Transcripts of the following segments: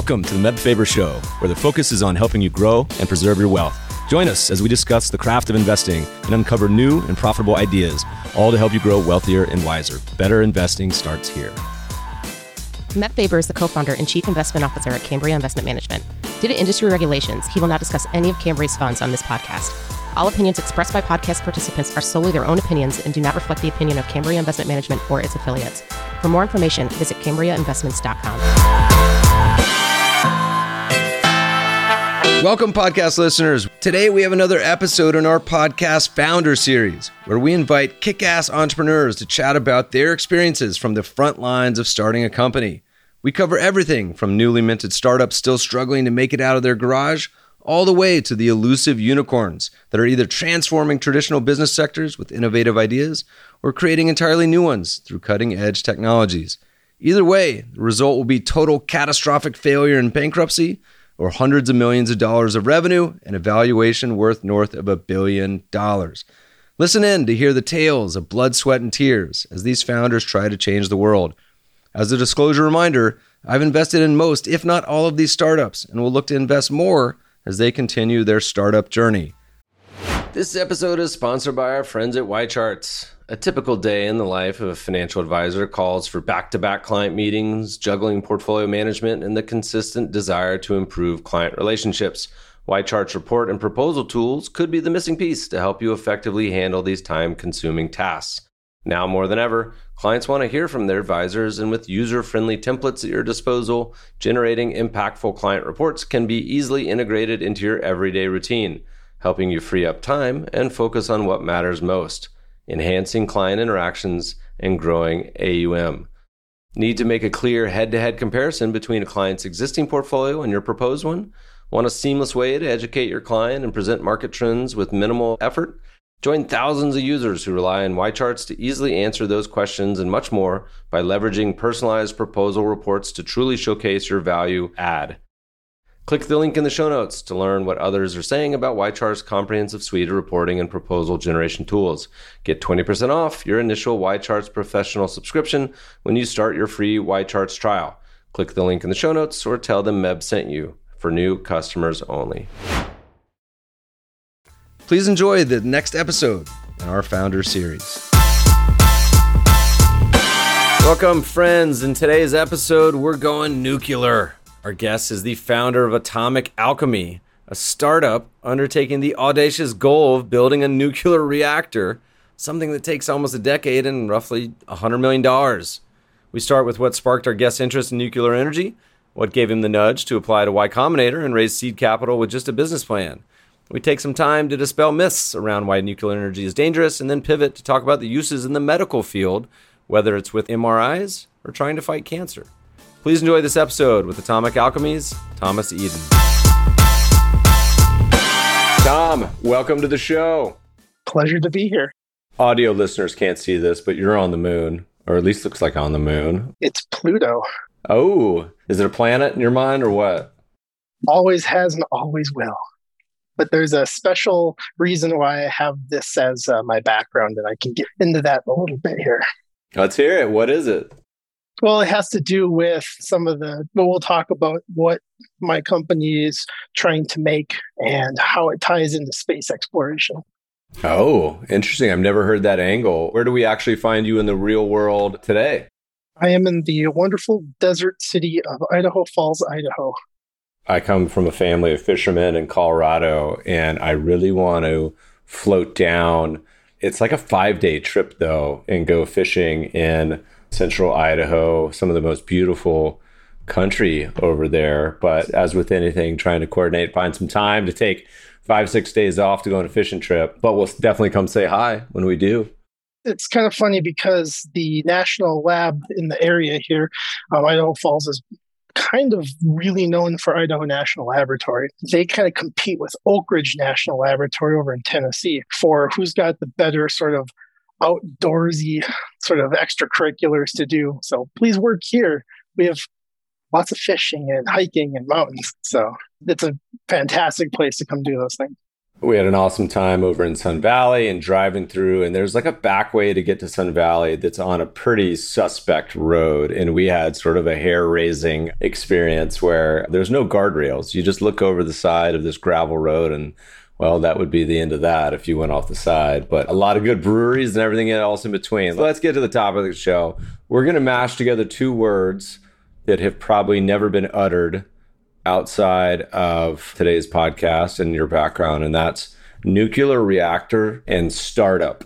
Welcome to the Meb Faber Show, where the focus is on helping you grow and preserve your wealth. Join us as we discuss the craft of investing and uncover new and profitable ideas, all to help you grow wealthier and wiser. Better investing starts here. Meb Faber is the co-founder and chief investment officer at Cambria Investment Management. Due to industry regulations, he will not discuss any of Cambria's funds on this podcast. All opinions expressed by podcast participants are solely their own opinions and do not reflect the opinion of Cambria Investment Management or its affiliates. For more information, visit CambriaInvestments.com. Welcome, podcast listeners. Today, we have another episode in our podcast Founder Series, where we invite kick-ass entrepreneurs to chat about their experiences from the front lines of starting a company. We cover everything from newly minted startups still struggling to make it out of their garage, all the way to the elusive unicorns that are either transforming traditional business sectors with innovative ideas or creating entirely new ones through cutting-edge technologies. Either way, the result will be total catastrophic failure and bankruptcy, or hundreds of millions of dollars of revenue and a valuation worth north of $1 billion. Listen in to hear the tales of blood, sweat, and tears as these founders try to change the world. As a disclosure reminder, I've invested in most, if not all, of these startups and will look to invest more as they continue their startup journey. This episode is sponsored by our friends at YCharts. A typical day in the life of a financial advisor calls for back-to-back client meetings, juggling portfolio management, and the consistent desire to improve client relationships. YCharts report and proposal tools could be the missing piece to help you effectively handle these time-consuming tasks. Now more than ever, clients want to hear from their advisors, and with user-friendly templates at your disposal, generating impactful client reports can be easily integrated into your everyday routine, helping you free up time and focus on what matters most: enhancing client interactions and growing AUM. Need to make a clear head-to-head comparison between a client's existing portfolio and your proposed one? Want a seamless way to educate your client and present market trends with minimal effort? Join thousands of users who rely on YCharts to easily answer those questions and much more by leveraging personalized proposal reports to truly showcase your value add. Click the link in the show notes to learn what others are saying about YChart's comprehensive suite of reporting and proposal generation tools. Get 20% off your initial YCharts professional subscription when you start your free YCharts trial. Click the link in the show notes or tell them Meb sent you, for new customers only. Please enjoy the next episode in our Founder Series. Welcome, friends. In today's episode, we're going nuclear. Our guest is the founder of Atomic Alchemy, a startup undertaking the audacious goal of building a nuclear reactor, something that takes almost a decade and roughly $100 million. We start with what sparked our guest's interest in nuclear energy, what gave him the nudge to apply to Y Combinator and raise seed capital with just a business plan. We take some time to dispel myths around why nuclear energy is dangerous and then pivot to talk about the uses in the medical field, whether it's with MRIs or trying to fight cancer. Please enjoy this episode with Atomic Alchemy's Thomas Eden. Tom, welcome to the show. Pleasure to be here. Audio listeners can't see this, but you're on the moon, or at least looks like on the moon. It's Pluto. Oh, is it a planet in your mind or what? Always has and always will. But there's a special reason why I have this as my background, and I can get into that a little bit here. Let's hear it. What is it? Well, it has to do with but we'll talk about what my company is trying to make and how it ties into space exploration. Oh, interesting. I've never heard that angle. Where do we actually find you in the real world today? I am in the wonderful desert city of Idaho Falls, Idaho. I come from a family of fishermen in Colorado, and I really want to float down. It's like a 5-day trip, though, and go fishing in central Idaho, some of the most beautiful country over there. But as with anything, trying to coordinate, find some time to take 5-6 days off to go on a fishing trip. But we'll definitely come say hi when we do. It's kind of funny because the national lab in the area here, Idaho Falls, is kind of really known for Idaho National Laboratory. They kind of compete with Oak Ridge National Laboratory over in Tennessee for who's got the better sort of outdoorsy sort of extracurriculars to do. So please work here. We have lots of fishing and hiking and mountains. So it's a fantastic place to come do those things. We had an awesome time over in Sun Valley and driving through, and there's like a back way to get to Sun Valley that's on a pretty suspect road. And we had sort of a hair-raising experience where there's no guardrails. You just look over the side of this gravel road and, well, that would be the end of that if you went off the side. But a lot of good breweries and everything else in between. So let's get to the top of the show. We're going to mash together two words that have probably never been uttered outside of today's podcast and your background, and that's nuclear reactor and startup.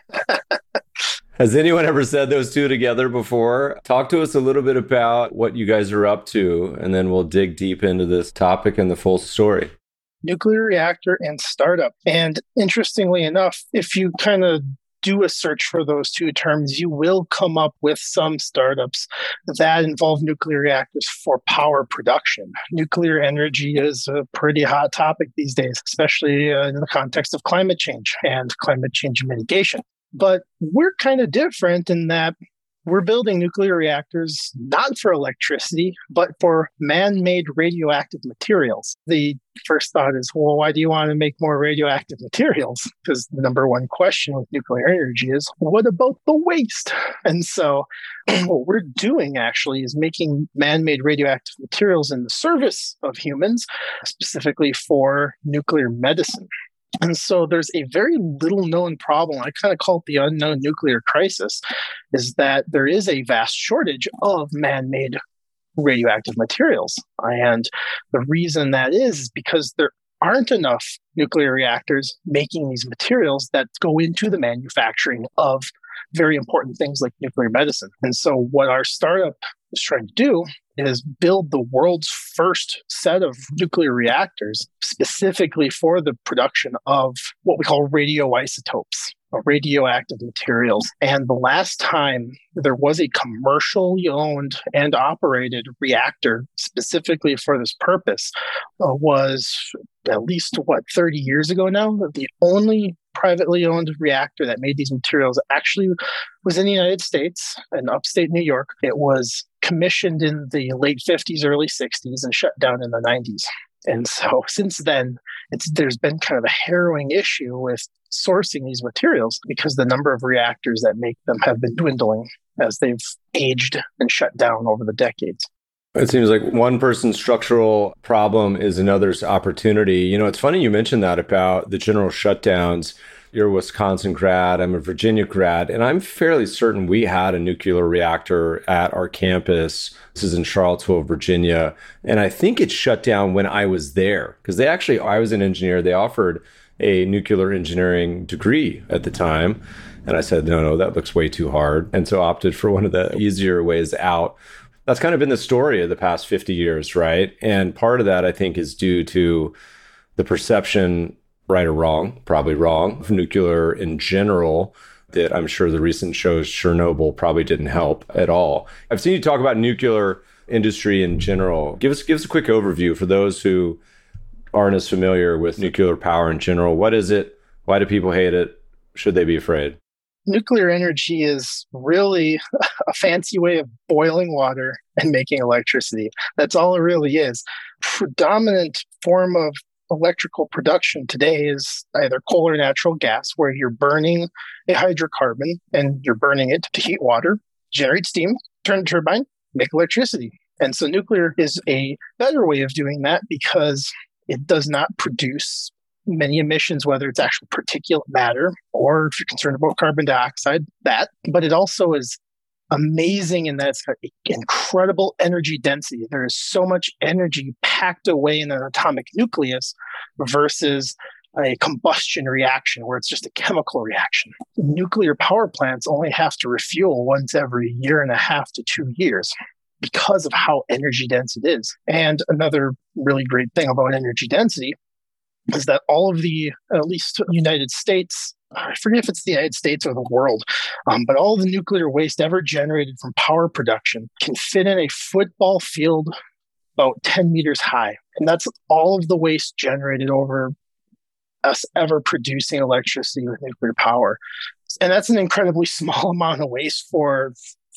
Has anyone ever said those two together before? Talk to us a little bit about what you guys are up to, and then we'll dig deep into this topic and the full story. Nuclear reactor and startup. And interestingly enough, if you kind of do a search for those two terms, you will come up with some startups that involve nuclear reactors for power production. Nuclear energy is a pretty hot topic these days, especially in the context of climate change and climate change mitigation. But we're kind of different in that we're building nuclear reactors not for electricity, but for man-made radioactive materials. The first thought is, well, why do you want to make more radioactive materials? Because the number one question with nuclear energy is, what about the waste? And so what we're doing actually is making man-made radioactive materials in the service of humans, specifically for nuclear medicine. And so there's a very little known problem. I kind of call it the unknown nuclear crisis, is that there is a vast shortage of man-made radioactive materials. And the reason that is because there aren't enough nuclear reactors making these materials that go into the manufacturing of very important things like nuclear medicine. And so what our startup is trying to do is build the world's first set of nuclear reactors specifically for the production of what we call radioisotopes, or radioactive materials. And the last time there was a commercially owned and operated reactor specifically for this purpose was at least, 30 years ago now? The only privately owned reactor that made these materials actually was in the United States, in upstate New York. It was commissioned in the late 50s, early 60s, and shut down in the 90s. And so since then, there's been kind of a harrowing issue with sourcing these materials because the number of reactors that make them have been dwindling as they've aged and shut down over the decades. It seems like one person's structural problem is another's opportunity. You know, it's funny you mentioned that about the general shutdowns. You're a Wisconsin grad, I'm a Virginia grad, and I'm fairly certain we had a nuclear reactor at our campus. This is in Charlottesville, Virginia. And I think it shut down when I was there because I was an engineer. They offered a nuclear engineering degree at the time. And I said, no, that looks way too hard. And so opted for one of the easier ways out. That's kind of been the story of the past 50 years, right? And part of that, I think, is due to the perception, right or wrong, probably wrong, of nuclear in general, that I'm sure the recent shows Chernobyl probably didn't help at all. I've seen you talk about nuclear industry in general. Give us a quick overview for those who aren't as familiar with nuclear power in general. What is it? Why do people hate it? Should they be afraid? Nuclear energy is really a fancy way of boiling water and making electricity. That's all it really is. Predominant form of electrical production today is either coal or natural gas, where you're burning a hydrocarbon and you're burning it to heat water, generate steam, turn a turbine, make electricity. And so nuclear is a better way of doing that because it does not produce many emissions, whether it's actual particulate matter or if you're concerned about carbon dioxide, but it also is amazing in that it's got incredible energy density. There is so much energy packed away in an atomic nucleus versus a combustion reaction where it's just a chemical reaction. Nuclear power plants only have to refuel once every 1.5 to 2 years because of how energy dense it is. And another really great thing about energy density is that all of the, at least United States, I forget if it's the United States or the world, but all the nuclear waste ever generated from power production can fit in a football field about 10 meters high. And that's all of the waste generated over us ever producing electricity with nuclear power. And that's an incredibly small amount of waste for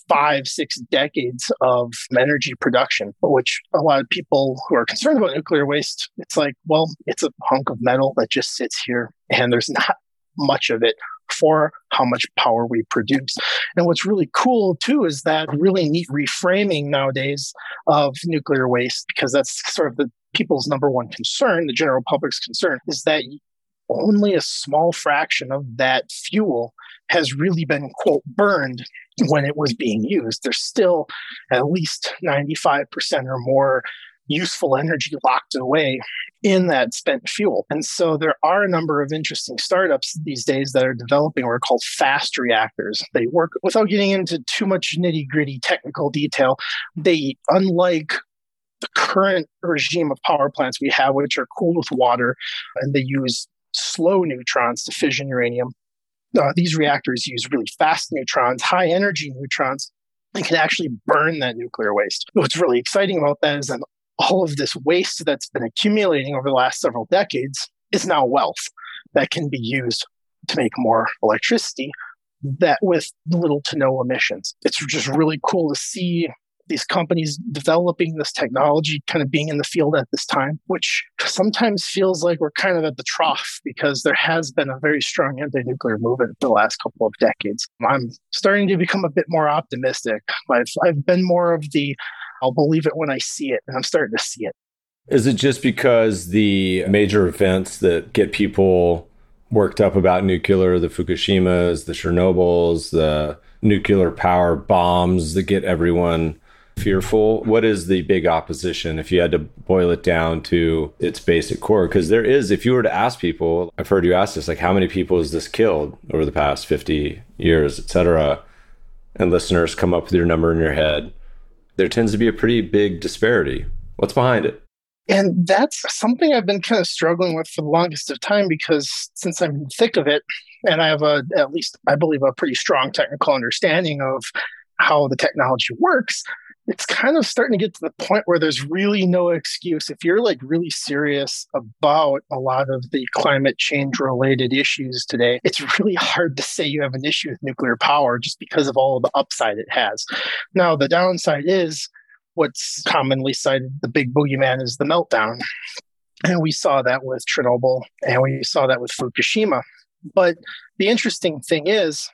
5-6 decades of energy production, which a lot of people who are concerned about nuclear waste, it's like, well, it's a hunk of metal that just sits here and there's not much of it for how much power we produce. And what's really cool too is that really neat reframing nowadays of nuclear waste, because that's sort of the people's number one concern, the general public's concern, is that only a small fraction of that fuel has really been, quote, burned when it was being used. There's still at least 95% or more useful energy locked away in that spent fuel. And so there are a number of interesting startups these days that are developing what are called fast reactors. They work, without getting into too much nitty-gritty technical detail, they, unlike the current regime of power plants we have, which are cooled with water, and they use slow neutrons to fission uranium. These reactors use really fast neutrons, high energy neutrons, and can actually burn that nuclear waste. What's really exciting about that is that all of this waste that's been accumulating over the last several decades is now wealth that can be used to make more electricity, that with little to no emissions. It's just really cool to see these companies developing this technology, kind of being in the field at this time, which sometimes feels like we're kind of at the trough because there has been a very strong anti-nuclear movement the last couple of decades. I'm starting to become a bit more optimistic. I've been more of the, I'll believe it when I see it, and I'm starting to see it. Is it just because the major events that get people worked up about nuclear, the Fukushimas, the Chernobyls, the nuclear power bombs that get everyone fearful? What is the big opposition if you had to boil it down to its basic core? Because there is, if you were to ask people, I've heard you ask this, like how many people has this killed over the past 50 years, et cetera, and listeners come up with your number in your head, there tends to be a pretty big disparity. What's behind it? And that's something I've been kind of struggling with for the longest of time, because since I'm in the thick of it, and I have at least, I believe, a pretty strong technical understanding of how the technology works, it's kind of starting to get to the point where there's really no excuse. If you're like really serious about a lot of the climate change related issues today, it's really hard to say you have an issue with nuclear power just because of all of the upside it has. Now, the downside is what's commonly cited, the big boogeyman, is the meltdown. And we saw that with Chernobyl and we saw that with Fukushima. But the interesting thing is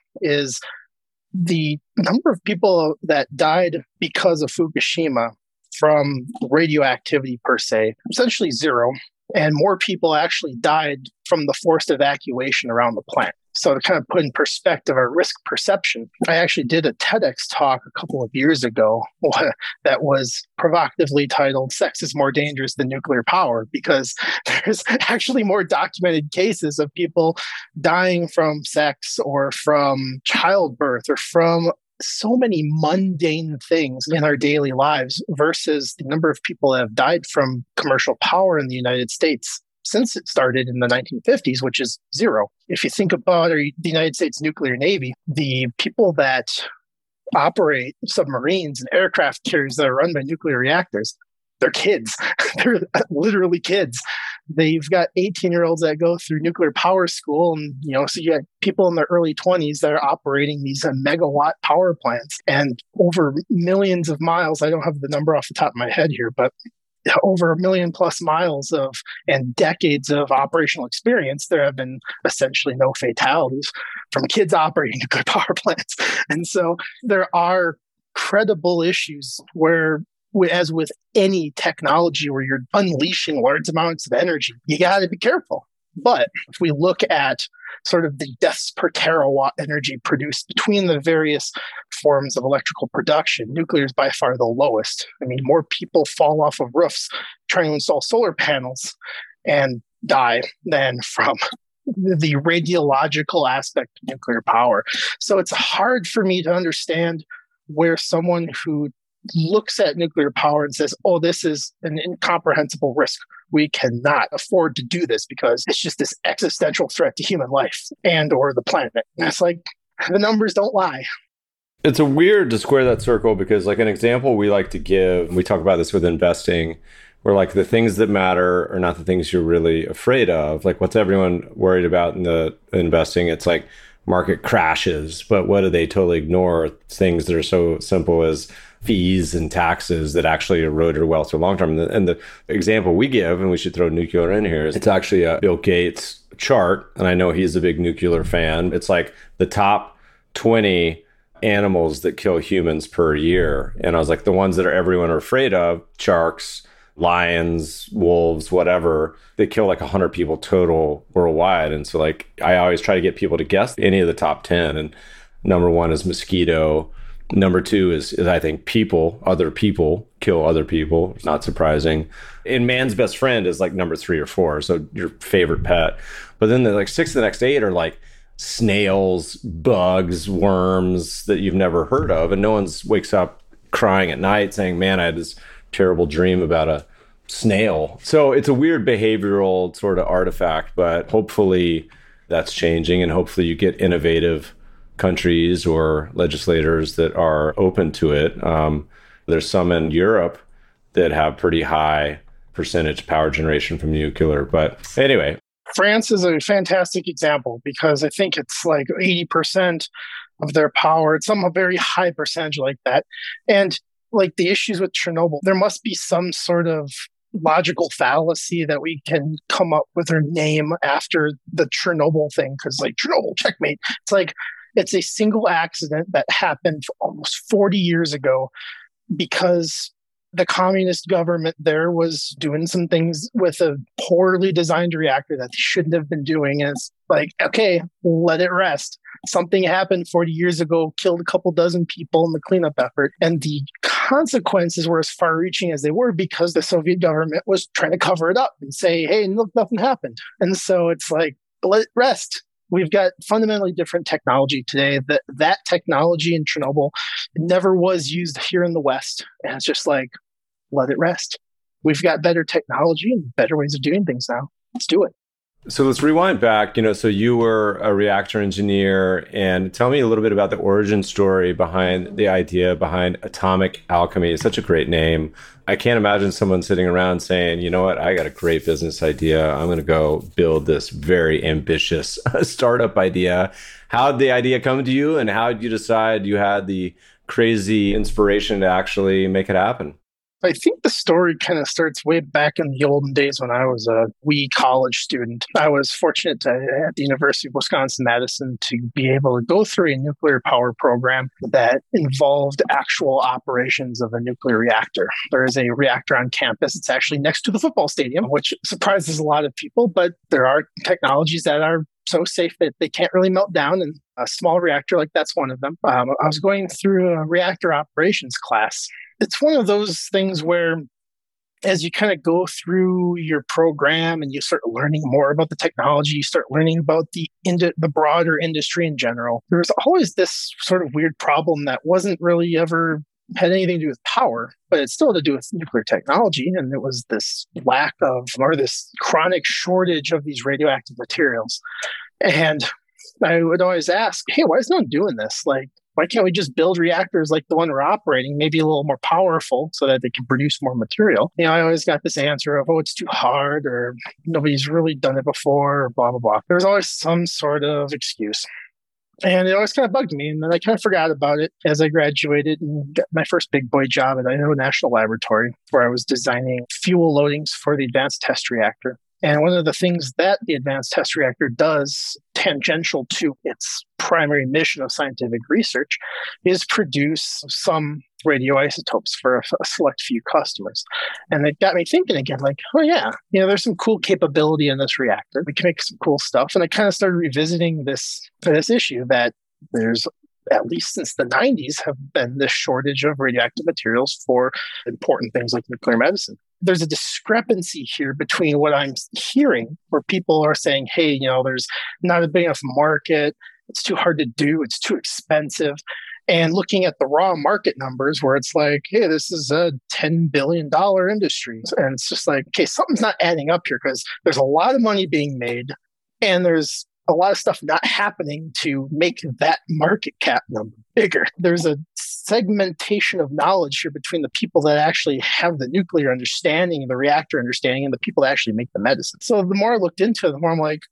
the number of people that died because of Fukushima from radioactivity per se, essentially zero, and more people actually died from the forced evacuation around the plant. So to kind of put in perspective our risk perception, I actually did a TEDx talk a couple of years ago that was provocatively titled "Sex is More Dangerous Than Nuclear Power," because there's actually more documented cases of people dying from sex or from childbirth or from so many mundane things in our daily lives versus the number of people that have died from commercial power in the United States since it started in the 1950s, which is zero. If you think about the United States nuclear navy, the people that operate submarines and aircraft carriers that are run by nuclear reactors, they're kids. They're literally kids. They've got 18-year-olds that go through nuclear power school. And, so you got people in their early 20s that are operating these megawatt power plants and over millions of miles. I don't have the number off the top of my head here, but over 1 million plus miles of and decades of operational experience, there have been essentially no fatalities from kids operating nuclear power plants. And so there are credible issues where, as with any technology where you're unleashing large amounts of energy, you got to be careful. But if we look at sort of the deaths per terawatt energy produced between the various forms of electrical production, nuclear is by far the lowest. I mean, more people fall off of roofs trying to install solar panels and die than from the radiological aspect of nuclear power. So it's hard for me to understand where someone who looks at nuclear power and says, oh, this is an incomprehensible risk. We cannot afford to do this because it's just this existential threat to human life and or the planet. And it's like, the numbers don't lie. It's a weird to square that circle because like an example we like to give, we talk about this with investing, where like the things that matter are not the things you're really afraid of. Like what's everyone worried about in the investing? It's like, market crashes. But what do they totally ignore? Things that are so simple as fees and taxes that actually erode your wealth for long term. And the example we give, and we should throw nuclear in here, is it's actually a Bill Gates chart. And I know he's a big nuclear fan. It's like the top 20 animals that kill humans per year. And I was like, the ones that everyone are afraid of, sharks, lions, wolves, whatever, they kill like 100 people total worldwide. And so like, I always try to get people to guess any of the top 10. And number one is mosquito. Number two is I think people, other people kill other people. It's not surprising. And man's best friend is like number 3 or 4. So your favorite pet. But then the like 6 of the next 8 are like snails, bugs, worms that you've never heard of. And no one wakes up crying at night saying, man, I had this terrible dream about a snail. So it's a weird behavioral sort of artifact, but hopefully that's changing. And hopefully you get innovative countries or legislators that are open to it. There's some in Europe that have pretty high percentage power generation from nuclear. But anyway. France is a fantastic example because I think it's like 80% of their power. It's some a very high percentage like that. And like the issues with Chernobyl, there must be some sort of logical fallacy that we can come up with or name after the Chernobyl thing. Because like Chernobyl, checkmate. It's like, it's a single accident that happened almost 40 years ago because the communist government there was doing some things with a poorly designed reactor that they shouldn't have been doing. And it's like, okay, let it rest. Something happened 40 years ago, killed a couple dozen people in the cleanup effort. And the consequences were as far reaching as they were because the Soviet government was trying to cover it up and say, hey, look, nothing happened. And so it's like, let it rest. We've got fundamentally different technology today. That technology in Chernobyl never was used here in the West. And it's just like, let it rest. We've got better technology and better ways of doing things now. Let's do it. So let's rewind back. So you were a reactor engineer, and tell me a little bit about the origin story behind the idea behind Atomic Alchemy. It's such a great name. I can't imagine someone sitting around saying, you know what, I got a great business idea. I'm going to go build this very ambitious startup idea. How did the idea come to you, and how did you decide you had the crazy inspiration to actually make it happen? I think the story kind of starts way back in the olden days when I was a wee college student. I was fortunate at the University of Wisconsin-Madison to be able to go through a nuclear power program that involved actual operations of a nuclear reactor. There is a reactor on campus. It's actually next to the football stadium, which surprises a lot of people, but there are technologies that are so safe that they can't really melt down, and a small reactor like that's one of them. I was going through a reactor operations class. It's one of those things where as you kind of go through your program and you start learning more about the technology, you start learning about the broader industry in general, there was always this sort of weird problem that wasn't really ever had anything to do with power, but it still had to do with nuclear technology. And it was this lack of, or this chronic shortage of these radioactive materials. And I would always ask, hey, why is no one doing this? Like, why can't we just build reactors like the one we're operating, maybe a little more powerful so that they can produce more material? I always got this answer of, oh, it's too hard, or nobody's really done it before, or blah, blah, blah. There was always some sort of excuse. And it always kind of bugged me. And then I kind of forgot about it as I graduated and got my first big boy job at Idaho National Laboratory, where I was designing fuel loadings for the Advanced Test Reactor. And one of the things that the Advanced Test Reactor does, tangential to its primary mission of scientific research, is produce some radioisotopes for a select few customers. And it got me thinking again, like, oh yeah, there's some cool capability in this reactor. We can make some cool stuff. And I kind of started revisiting this issue that there's, at least since the 90s, have been this shortage of radioactive materials for important things like nuclear medicine. There's a discrepancy here between what I'm hearing, where people are saying, hey, there's not a big enough market, it's too hard to do, it's too expensive, and looking at the raw market numbers where it's like, hey, this is a $10 billion industry. And it's just like, okay, something's not adding up here, because there's a lot of money being made and there's a lot of stuff not happening to make that market cap number bigger. There's a segmentation of knowledge here between the people that actually have the nuclear understanding and the reactor understanding and the people that actually make the medicine. So the more I looked into it, the more I'm like,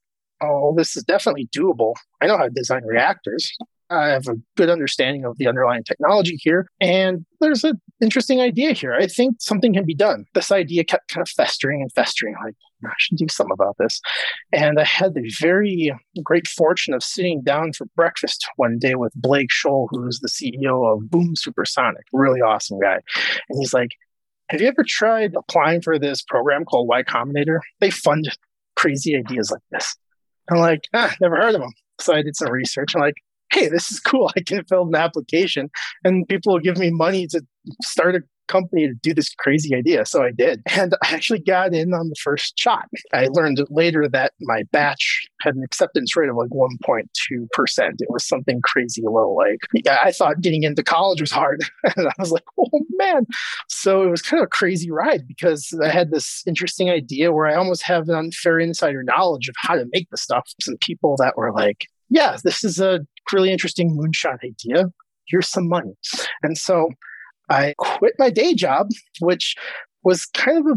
oh, this is definitely doable. I know how to design reactors. I have a good understanding of the underlying technology here. And there's an interesting idea here. I think something can be done. This idea kept kind of festering and festering, like, I should do something about this. And I had the very great fortune of sitting down for breakfast one day with Blake Scholl, who is the CEO of Boom Supersonic, really awesome guy. And he's like, have you ever tried applying for this program called Y Combinator? They fund crazy ideas like this. I'm like, never heard of them. So I did some research. I'm like, hey, this is cool. I can fill an application and people will give me money to start a company to do this crazy idea. So I did. And I actually got in on the first shot. I learned later that my batch had an acceptance rate of like 1.2%. It was something crazy low. Like, yeah, I thought getting into college was hard. And I was like, oh man. So it was kind of a crazy ride because I had this interesting idea where I almost have an unfair insider knowledge of how to make the stuff. Some people that were like, yeah, this is a really interesting moonshot idea. Here's some money. And so I quit my day job, which was kind of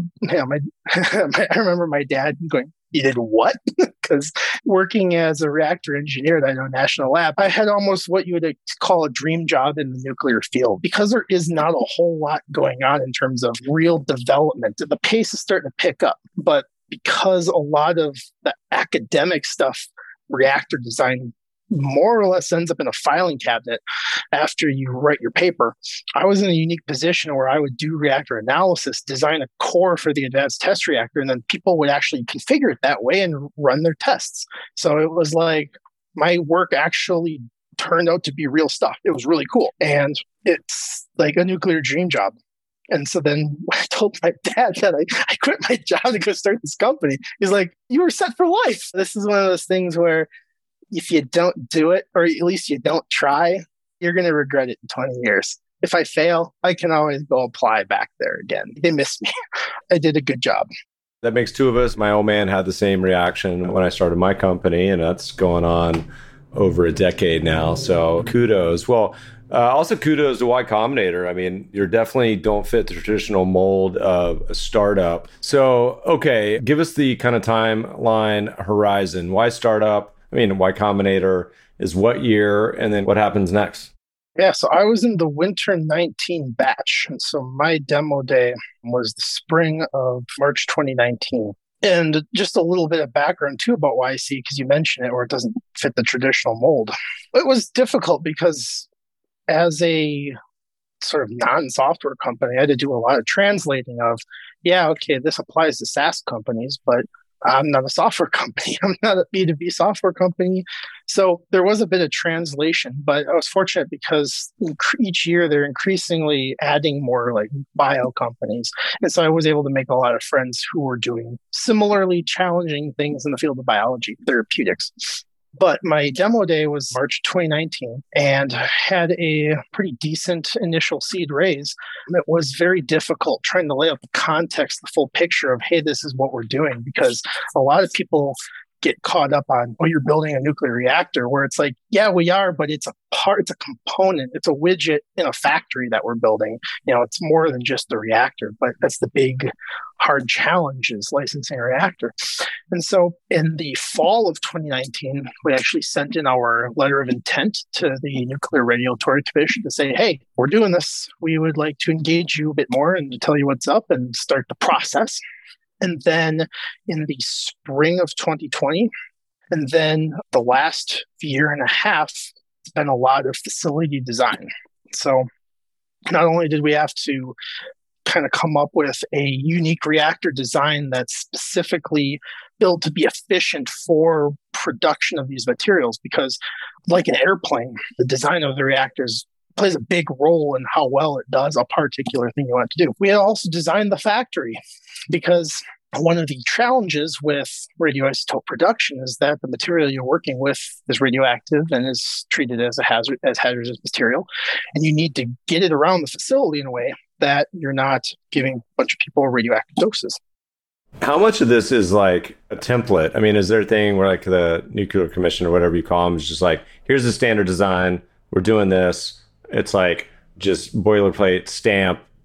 I remember my dad going, you did what? Because working as a reactor engineer at Idaho National Lab, I had almost what you would call a dream job in the nuclear field because there is not a whole lot going on in terms of real development. The pace is starting to pick up, but because a lot of the academic stuff, reactor design, more or less ends up in a filing cabinet after you write your paper. I was in a unique position where I would do reactor analysis, design a core for the advanced test reactor, and then people would actually configure it that way and run their tests. So it was like my work actually turned out to be real stuff. It was really cool. And it's like a nuclear dream job. And so then I told my dad that I quit my job to go start this company. He's like, you were set for life. This is one of those things where if you don't do it, or at least you don't try, you're going to regret it in 20 years. If I fail, I can always go apply back there again. They missed me. I did a good job. That makes two of us. My old man had the same reaction when I started my company, and that's going on over a decade now. So kudos. Well, also kudos to Y Combinator. I mean, you definitely don't fit the traditional mold of a startup. So, okay, give us the kind of timeline horizon. Why startup? I mean, Y Combinator is what year, and then what happens next? Yeah, so I was in the winter 19 batch. And so my demo day was the spring of March 2019. And just a little bit of background too about YC, because you mentioned it, or it doesn't fit the traditional mold. It was difficult because as a sort of non-software company, I had to do a lot of translating of, yeah, okay, this applies to SaaS companies, but I'm not a software company. I'm not a B2B software company. So there was a bit of translation, but I was fortunate because each year they're increasingly adding more like bio companies. And so I was able to make a lot of friends who were doing similarly challenging things in the field of biology, therapeutics. But my demo day was March 2019 and had a pretty decent initial seed raise. It was very difficult trying to lay out the context, the full picture of, hey, this is what we're doing, because a lot of people get caught up on, oh, you're building a nuclear reactor, where it's like, yeah, we are, but it's a part, it's a component, it's a widget in a factory that we're building. You know, it's more than just the reactor, but that's the big hard challenge is licensing a reactor. And so in the fall of 2019, we actually sent in our letter of intent to the Nuclear Regulatory Commission to say, hey, we're doing this. We would like to engage you a bit more and to tell you what's up and start the process. And then in the spring of 2020, and then the last year and a half, it's been a lot of facility design. So not only did we have to kind of come up with a unique reactor design that's specifically built to be efficient for production of these materials, because like an airplane, the design of the reactors plays a big role in how well it does a particular thing you want to do. We had also designed the factory because one of the challenges with radioisotope production is that the material you're working with is radioactive and is treated as a hazard, as hazardous material. And you need to get it around the facility in a way that you're not giving a bunch of people radioactive doses. How much of this is like a template? I mean, is there a thing where like the Nuclear Commission or whatever you call them is just like, here's the standard design, we're doing this. It's like just boilerplate, stamp,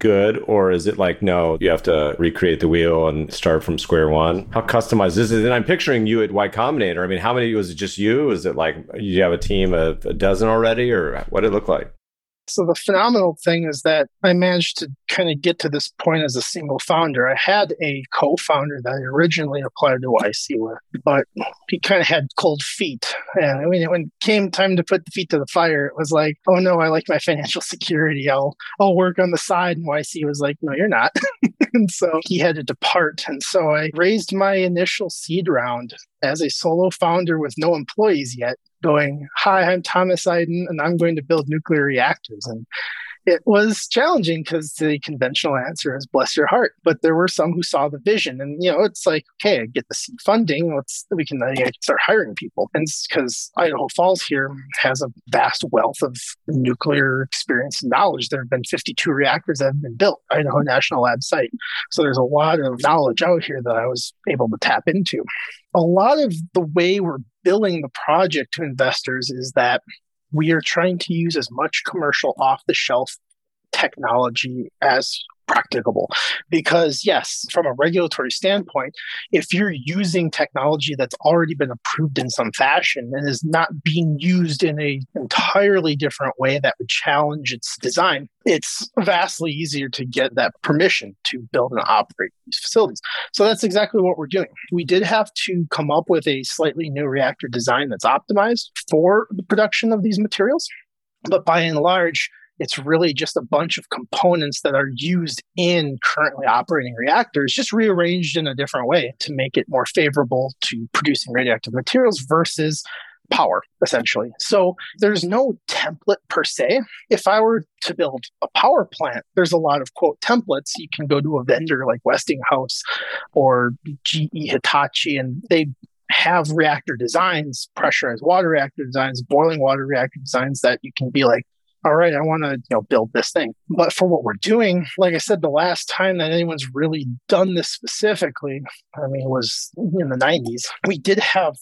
good? Or is it like, no, you have to recreate the wheel and start from square one? How customized is it? And I'm picturing you at Y Combinator. I mean, how many, was it just you? Is it like you have a team of a dozen already, or what did it look like? So the phenomenal thing is that I managed to kind of get to this point as a single founder. I had a co-founder that I originally applied to YC with, but he kind of had cold feet. And I mean, when it came time to put the feet to the fire, it was like, oh no, I like my financial security. I'll work on the side. And YC was like, no, you're not. And so he had to depart. And so I raised my initial seed round as a solo founder with no employees yet, going, hi, I'm Thomas Eiden, and I'm going to build nuclear reactors. And it was challenging because the conventional answer is bless your heart. But there were some who saw the vision. And, it's like, okay, I get the seed funding. We can start hiring people. And it's because Idaho Falls here has a vast wealth of nuclear experience and knowledge. There have been 52 reactors that have been built, Idaho National Lab site. So there's a lot of knowledge out here that I was able to tap into. A lot of the way we're billing the project to investors is that we are trying to use as much commercial off-the-shelf technology as practicable. Because yes, from a regulatory standpoint, if you're using technology that's already been approved in some fashion and is not being used in an entirely different way that would challenge its design, it's vastly easier to get that permission to build and operate these facilities. So that's exactly what we're doing. We did have to come up with a slightly new reactor design that's optimized for the production of these materials. But by and large, it's really just a bunch of components that are used in currently operating reactors, just rearranged in a different way to make it more favorable to producing radioactive materials versus power, essentially. So there's no template per se. If I were to build a power plant, there's a lot of, quote, templates. You can go to a vendor like Westinghouse or GE Hitachi, and they have reactor designs, pressurized water reactor designs, boiling water reactor designs that you can be like, all right, I want to build this thing. But for what we're doing, like I said, the last time that anyone's really done this specifically, it was in the 90s. We did have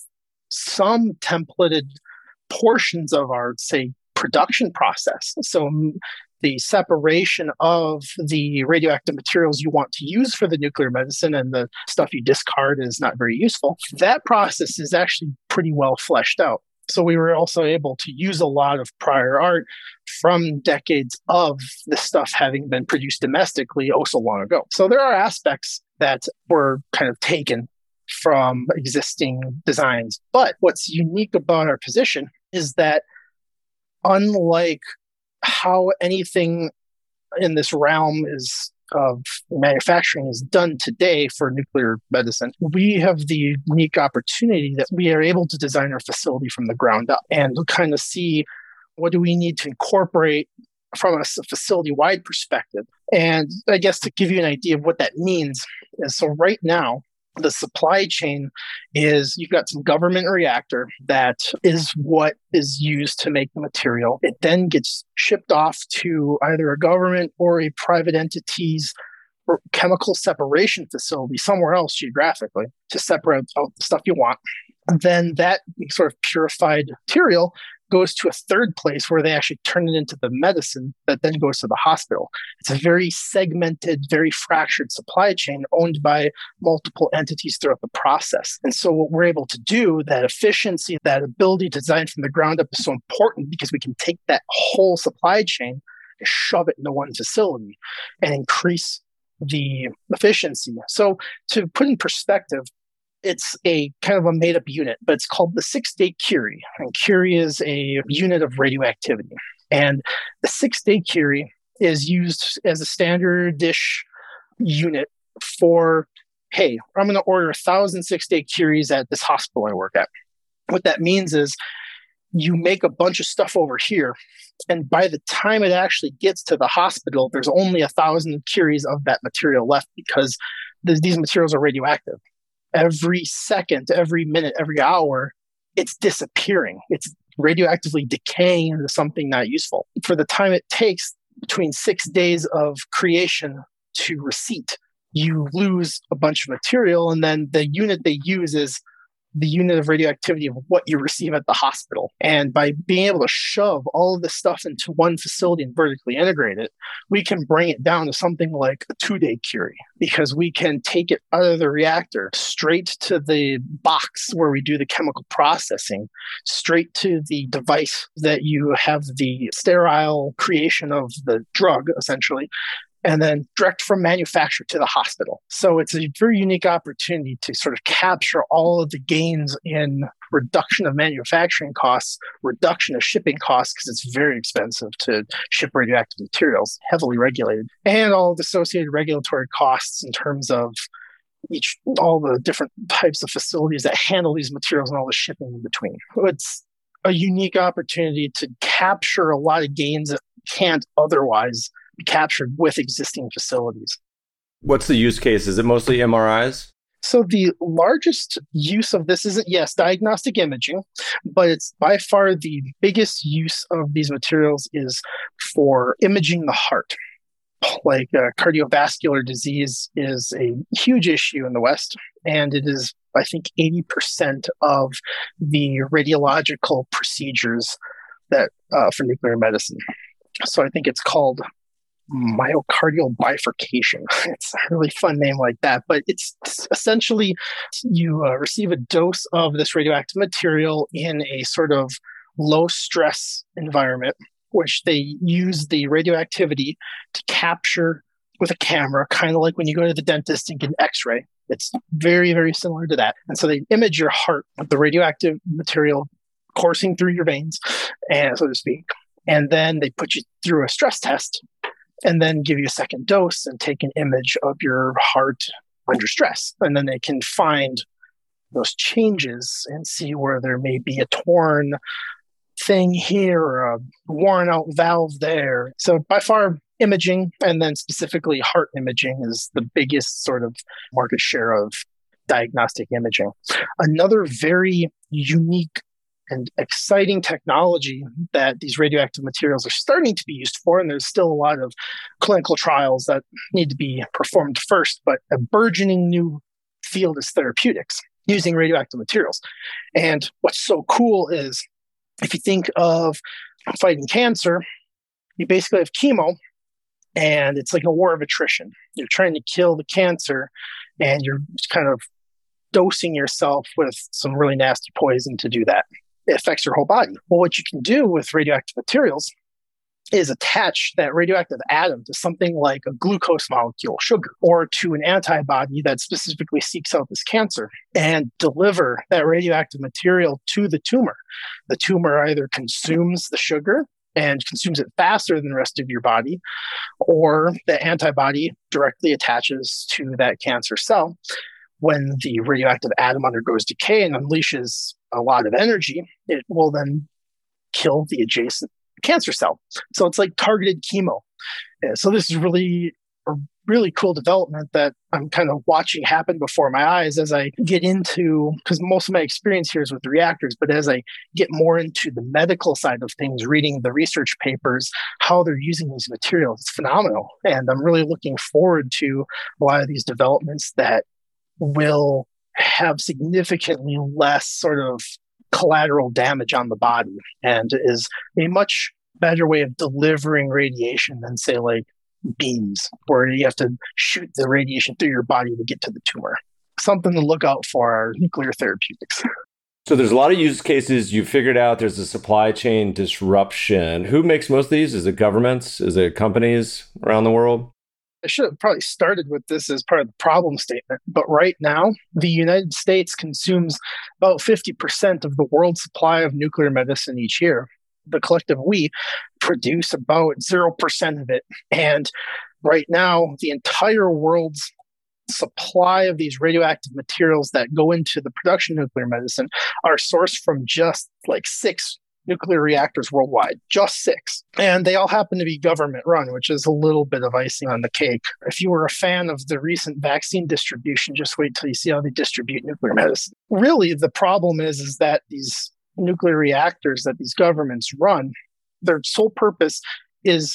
some templated portions of our, say, production process. So the separation of the radioactive materials you want to use for the nuclear medicine and the stuff you discard is not very useful. That process is actually pretty well fleshed out. So we were also able to use a lot of prior art from decades of this stuff having been produced domestically so long ago. So there are aspects that were kind of taken from existing designs. But what's unique about our position is that unlike how anything in this realm of manufacturing is done today for nuclear medicine, we have the unique opportunity that we are able to design our facility from the ground up and kind of see what do we need to incorporate from a facility-wide perspective. And I guess to give you an idea of what that means is, so right now, the supply chain is you've got some government reactor that is what is used to make the material. It then gets shipped off to either a government or a private entity's chemical separation facility somewhere else geographically to separate out the stuff you want. And then that sort of purified material goes to a third place where they actually turn it into the medicine that then goes to the hospital. It's a very segmented, very fractured supply chain owned by multiple entities throughout the process. And so what we're able to do, that efficiency, that ability to design from the ground up is so important because we can take that whole supply chain and shove it into one facility and increase the efficiency. So to put in perspective, it's a kind of a made-up unit, but it's called the 6-day Curie. And Curie is a unit of radioactivity. And the 6-day Curie is used as a standard-ish unit for, hey, I'm going to order 1,000 6-day Curies at this hospital I work at. What that means is you make a bunch of stuff over here, and by the time it actually gets to the hospital, there's only 1,000 Curies of that material left because these materials are radioactive. Every second, every minute, every hour, it's disappearing. It's radioactively decaying into something not useful. For the time it takes between 6 days of creation to receipt, you lose a bunch of material, and then the unit they use is the unit of radioactivity of what you receive at the hospital. And by being able to shove all of this stuff into one facility and vertically integrate it, we can bring it down to something like a 2-day Curie, because we can take it out of the reactor straight to the box where we do the chemical processing, straight to the device that you have the sterile creation of the drug, essentially, and then direct from manufacturer to the hospital. So it's a very unique opportunity to sort of capture all of the gains in reduction of manufacturing costs, reduction of shipping costs, because it's very expensive to ship radioactive materials, heavily regulated, and all of the associated regulatory costs in terms of all the different types of facilities that handle these materials and all the shipping in between. It's a unique opportunity to capture a lot of gains that can't otherwise captured with existing facilities. What's the use case? Is it mostly MRIs? So the largest use of this isn't, yes, diagnostic imaging, but it's by far the biggest use of these materials is for imaging the heart. Like cardiovascular disease is a huge issue in the West, and it is, I think, 80% of the radiological procedures that for nuclear medicine. So I think it's called myocardial bifurcation. It's a really fun name like that, but it's essentially you receive a dose of this radioactive material in a sort of low stress environment, which they use the radioactivity to capture with a camera, kind of like when you go to the dentist and get an x-ray. It's very, very similar to that. And so they image your heart with the radioactive material coursing through your veins, and so to speak. And then they put you through a stress test and then give you a second dose and take an image of your heart under stress. And then they can find those changes and see where there may be a torn thing here or a worn out valve there. So by far, imaging, and then specifically heart imaging, is the biggest sort of market share of diagnostic imaging. Another very unique and exciting technology that these radioactive materials are starting to be used for, and there's still a lot of clinical trials that need to be performed first, but a burgeoning new field is therapeutics using radioactive materials. And what's so cool is if you think of fighting cancer, you basically have chemo, and it's like a war of attrition. You're trying to kill the cancer, and you're just kind of dosing yourself with some really nasty poison to do that. It affects your whole body. Well, what you can do with radioactive materials is attach that radioactive atom to something like a glucose molecule, sugar, or to an antibody that specifically seeks out this cancer, and deliver that radioactive material to the tumor. The tumor either consumes the sugar and consumes it faster than the rest of your body, or the antibody directly attaches to that cancer cell. When the radioactive atom undergoes decay and unleashes a lot of energy, it will then kill the adjacent cancer cell. So it's like targeted chemo. So this is really a really cool development that I'm kind of watching happen before my eyes as I get into, because most of my experience here is with the reactors, but as I get more into the medical side of things, reading the research papers, how they're using these materials, it's phenomenal. And I'm really looking forward to a lot of these developments that will have significantly less sort of collateral damage on the body, and is a much better way of delivering radiation than, say, like beams, where you have to shoot the radiation through your body to get to the tumor. Something to look out for are nuclear therapeutics. So there's a lot of use cases. You figured out there's a supply chain disruption. Who makes most of these? Is it governments? Is it companies around the world? I should have probably started with this as part of the problem statement, but right now, the United States consumes about 50% of the world's supply of nuclear medicine each year. The collective we produce about 0% of it. And right now, the entire world's supply of these radioactive materials that go into the production of nuclear medicine are sourced from just like 6 nuclear reactors worldwide, just 6. And they all happen to be government run, which is a little bit of icing on the cake. If you were a fan of the recent vaccine distribution, just wait till you see how they distribute nuclear medicine. Really, the problem is that these nuclear reactors that these governments run, their sole purpose is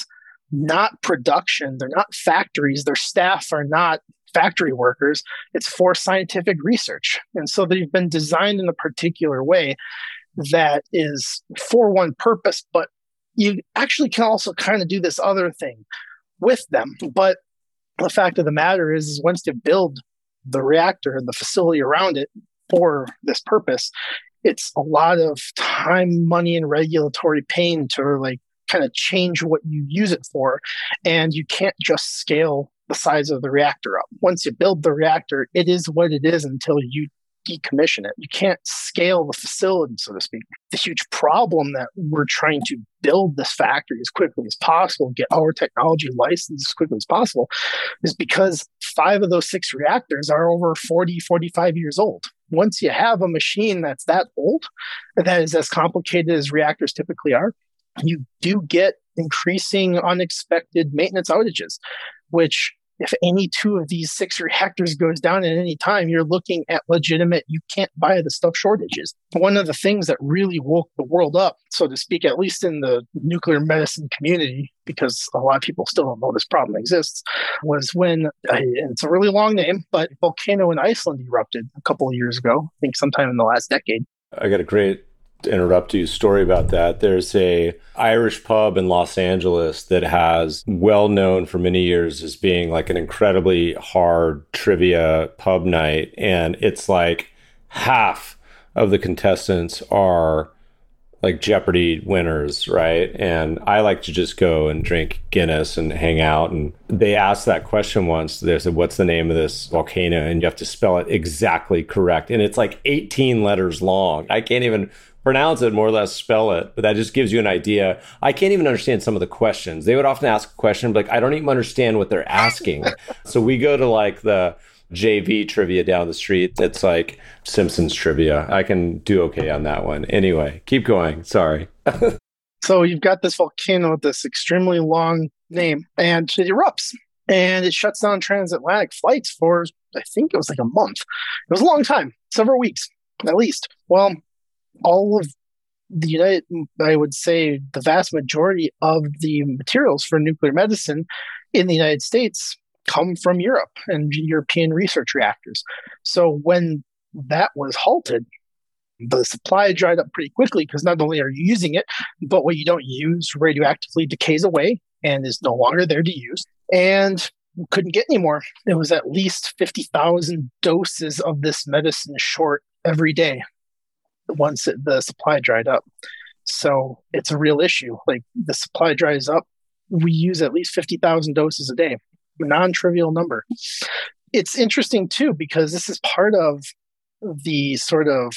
not production. They're not factories. Their staff are not factory workers. It's for scientific research. And so they've been designed in a particular way that is for one purpose, but you actually can also kind of do this other thing with them. But the fact of the matter is once you build the reactor and the facility around it for this purpose, it's a lot of time, money, and regulatory pain to like kind of change what you use it for. And you can't just scale the size of the reactor up. Once you build the reactor, it is what it is until you decommission it. You can't scale the facility, so to speak. The huge problem that we're trying to build this factory as quickly as possible, get our technology licensed as quickly as possible, is because 5 of those 6 reactors are over 40, 45 years old. Once you have a machine that's that old, that is as complicated as reactors typically are, you do get increasing unexpected maintenance outages, which if any 2 of these 6 reactors goes down at any time, you're looking at legitimate, you can't buy the stuff shortages. One of the things that really woke the world up, so to speak, at least in the nuclear medicine community, because a lot of people still don't know this problem exists, was when, it's a really long name, but a volcano in Iceland erupted a couple of years ago, I think sometime in the last decade. I got a great interrupt you story about that. There's a Irish pub in Los Angeles that has well known for many years as being like an incredibly hard trivia pub night. And it's like half of the contestants are like Jeopardy winners, right? And I like to just go and drink Guinness and hang out. And they asked that question once. They said, what's the name of this volcano? And you have to spell it exactly correct. And it's like 18 letters long. I can't even pronounce it, more or less spell it, but that just gives you an idea. I can't even understand some of the questions. They would often ask a question, like, I don't even understand what they're asking. So we go to like the JV trivia down the street. That's like Simpsons trivia. I can do okay on that one. Anyway, keep going. Sorry. So you've got this volcano with this extremely long name, and it erupts, and it shuts down transatlantic flights for, I think it was like a month. It was a long time, several weeks at least. Well, all of the I would say the vast majority of the materials for nuclear medicine in the United States come from Europe and European research reactors. So when that was halted, the supply dried up pretty quickly because not only are you using it, but what you don't use radioactively decays away and is no longer there to use. And couldn't get any more. It was at least 50,000 doses of this medicine short every day once the supply dried up. So it's a real issue. Like the supply dries up, we use at least 50,000 doses a day, a non-trivial number. It's interesting too, because this is part of the sort of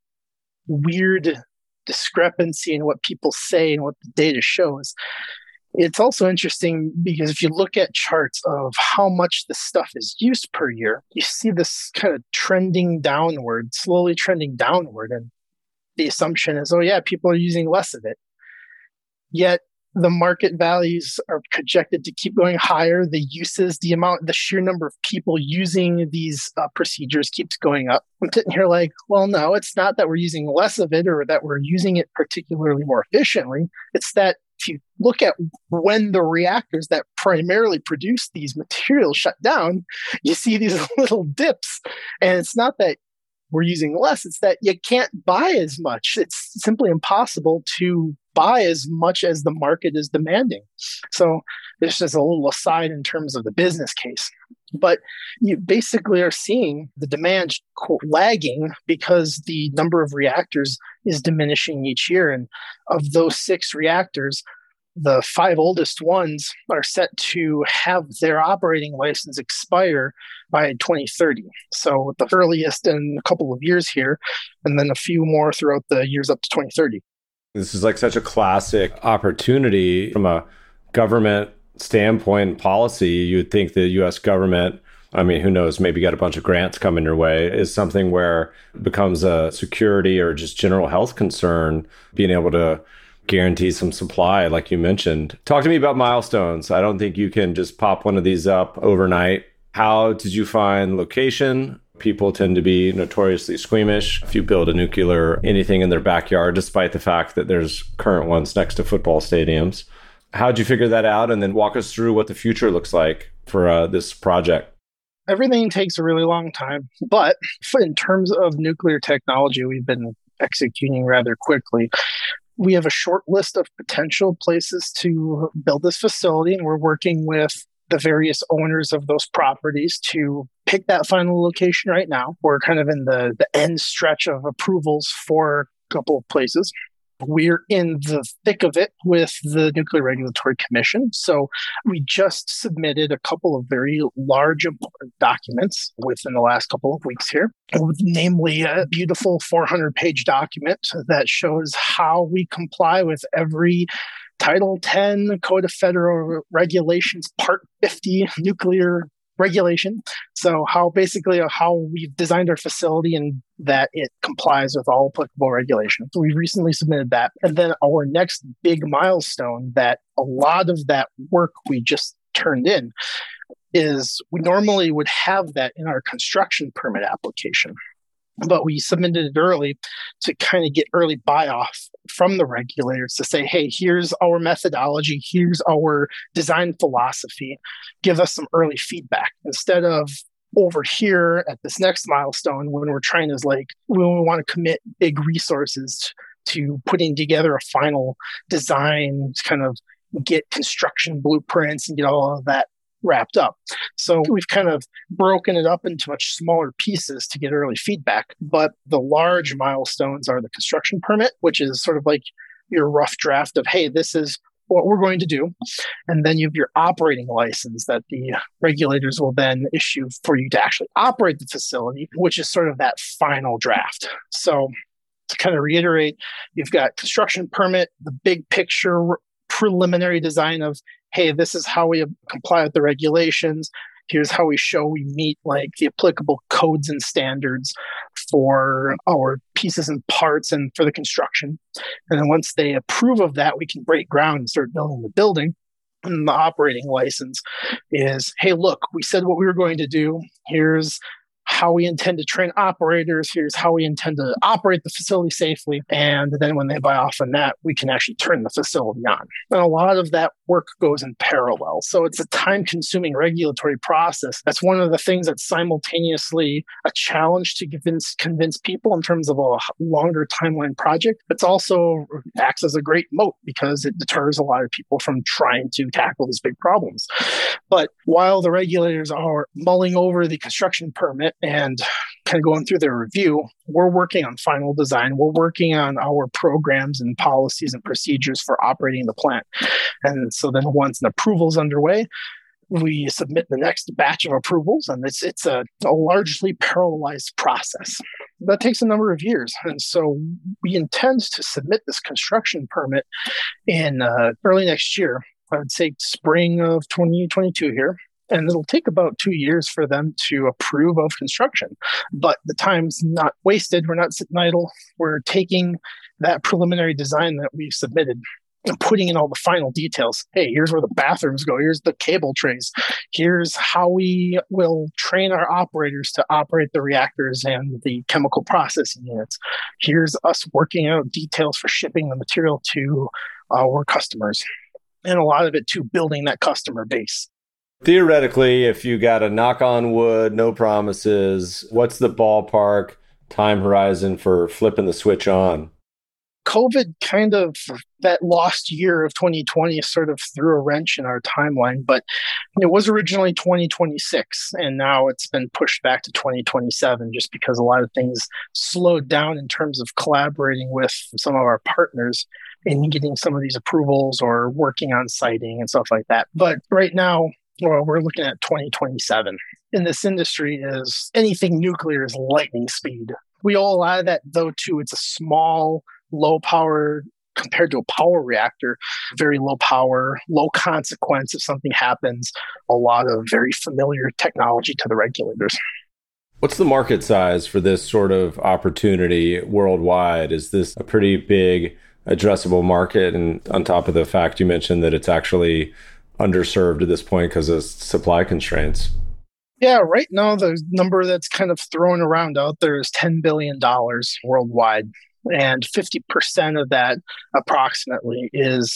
weird discrepancy in what people say and what the data shows. It's also interesting because if you look at charts of how much this stuff is used per year, you see this kind of trending downward, slowly trending downward. And the assumption is, oh yeah, people are using less of it. Yet the market values are projected to keep going higher. The uses, the sheer number of people using these procedures keeps going up. I'm sitting here like, well, no, it's not that we're using less of it or that we're using it particularly more efficiently. It's that if you look at when the reactors that primarily produce these materials shut down, you see these little dips. And it's not that we're using less, it's that you can't buy as much. It's simply impossible to buy as much as the market is demanding. So this is just a little aside in terms of the business case. But you basically are seeing the demand lagging because the number of reactors is diminishing each year. And of those 6 reactors, the 5 oldest ones are set to have their operating license expire by 2030. So the earliest in a couple of years here, and then a few more throughout the years up to 2030. This is like such a classic opportunity from a government standpoint and policy. You would think the U.S. government, I mean, who knows, maybe got a bunch of grants coming your way, is something where it becomes a security or just general health concern, being able to guarantee some supply, like you mentioned. Talk to me about milestones. I don't think you can just pop one of these up overnight. How did you find location? People tend to be notoriously squeamish if you build a nuclear anything in their backyard, despite the fact that there's current ones next to football stadiums. How'd you figure that out? And then walk us through what the future looks like for this project. Everything takes a really long time, but in terms of nuclear technology, we've been executing rather quickly. We have a short list of potential places to build this facility, and we're working with the various owners of those properties to pick that final location right now. We're kind of in the end stretch of approvals for a couple of places. We're in the thick of it with the Nuclear Regulatory Commission. So we just submitted a couple of very large important documents within the last couple of weeks here, namely a beautiful 400-page document that shows how we comply with every Title 10 Code of Federal Regulations, Part 50 nuclear regulation. So how we've designed our facility and that it complies with all applicable regulations. So we recently submitted that. And then our next big milestone that a lot of that work we just turned in is we normally would have that in our construction permit application. But we submitted it early to kind of get early buy-off from the regulators to say, hey, here's our methodology, here's our design philosophy, give us some early feedback. Instead of over here at this next milestone when we're trying to we want to commit big resources to putting together a final design, to kind of get construction blueprints and get all of that wrapped up. So we've kind of broken it up into much smaller pieces to get early feedback. But the large milestones are the construction permit, which is sort of like your rough draft of, hey, this is what we're going to do. And then you have your operating license that the regulators will then issue for you to actually operate the facility, which is sort of that final draft. So to kind of reiterate, you've got construction permit, the big picture preliminary design of, hey, this is how we comply with the regulations. Here's how we show we meet the applicable codes and standards for our pieces and parts and for the construction. And then once they approve of that, we can break ground and start building the building. And the operating license is, hey, look, we said what we were going to do. Here's how we intend to train operators. Here's how we intend to operate the facility safely. And then when they buy off on that, we can actually turn the facility on. And a lot of that work goes in parallel. So it's a time-consuming regulatory process. That's one of the things that's simultaneously a challenge to convince people in terms of a longer timeline project. It's also acts as a great moat because it deters a lot of people from trying to tackle these big problems. But while the regulators are mulling over the construction permit and kind of going through their review, we're working on final design. We're working on our programs and policies and procedures for operating the plant. And so then once an approval is underway, we submit the next batch of approvals, and it's a largely parallelized process. That takes a number of years. And so we intend to submit this construction permit in early next year. I would say spring of 2022 here. And it'll take about 2 years for them to approve of construction. But the time's not wasted. We're not sitting idle. We're taking that preliminary design that we've submitted and putting in all the final details. Hey, here's where the bathrooms go. Here's the cable trays. Here's how we will train our operators to operate the reactors and the chemical processing units. Here's us working out details for shipping the material to our customers. And a lot of it to building that customer base. Theoretically, if you got a knock on wood, no promises, what's the ballpark time horizon for flipping the switch on? COVID kind of, that lost year of 2020 sort of threw a wrench in our timeline, but it was originally 2026, and now it's been pushed back to 2027 just because a lot of things slowed down in terms of collaborating with some of our partners in getting some of these approvals or working on siting and stuff like that. But right now, well, we're looking at 2027. In this industry, is anything nuclear is lightning speed. We owe a lot of that, though, too. It's a small, low power compared to a power reactor, very low power, low consequence if something happens, a lot of very familiar technology to the regulators. What's the market size for this sort of opportunity worldwide? Is this a pretty big addressable market? And on top of the fact you mentioned that it's actually underserved at this point because of supply constraints. Yeah, right now the number that's kind of thrown around out there is $10 billion worldwide. And 50% of that approximately is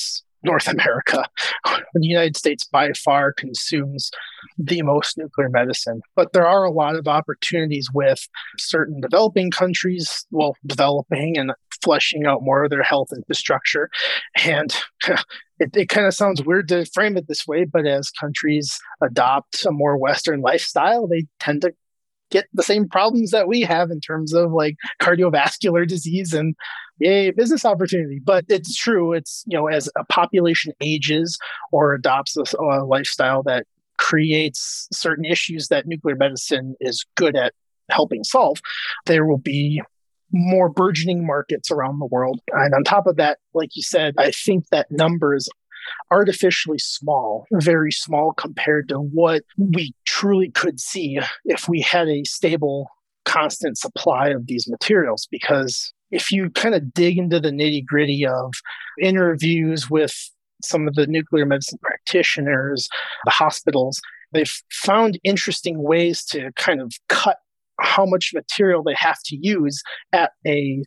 North America. The United States by far consumes the most nuclear medicine. But there are a lot of opportunities with certain developing countries, developing and fleshing out more of their health infrastructure. And it kind of sounds weird to frame it this way, but as countries adopt a more Western lifestyle, they tend to get the same problems that we have in terms of like cardiovascular disease and business opportunity. But it's true. It's, as a population ages or adopts a lifestyle that creates certain issues that nuclear medicine is good at helping solve, there will be more burgeoning markets around the world. And on top of that, like you said, I think that number is artificially small, very small compared to what we truly could see if we had a stable, constant supply of these materials. Because if you kind of dig into the nitty-gritty of interviews with some of the nuclear medicine practitioners, the hospitals, they've found interesting ways to kind of cut how much material they have to use at an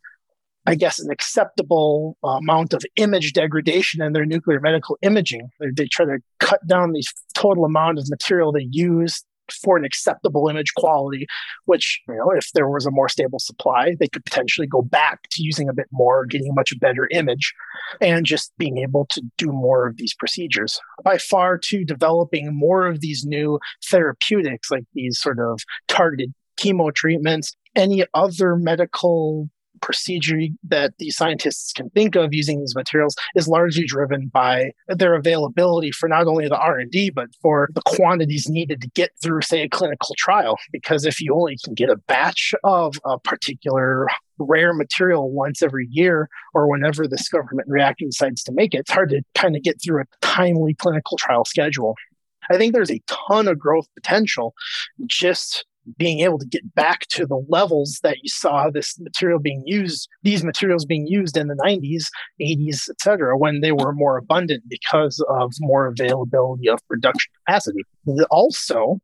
acceptable amount of image degradation in their nuclear medical imaging. They try to cut down the total amount of material they use for an acceptable image quality, which, if there was a more stable supply, they could potentially go back to using a bit more, getting a much better image, and just being able to do more of these procedures. By far, too, developing more of these new therapeutics, like these sort of targeted chemo treatments, any other medical procedure that these scientists can think of using these materials is largely driven by their availability for not only the R&D, but for the quantities needed to get through, say, a clinical trial. Because if you only can get a batch of a particular rare material once every year or whenever this government reactor decides to make it, it's hard to kind of get through a timely clinical trial schedule. I think there's a ton of growth potential just being able to get back to the levels that you saw these materials being used in the 90s, 80s, etc., when they were more abundant because of more availability of production capacity. Also,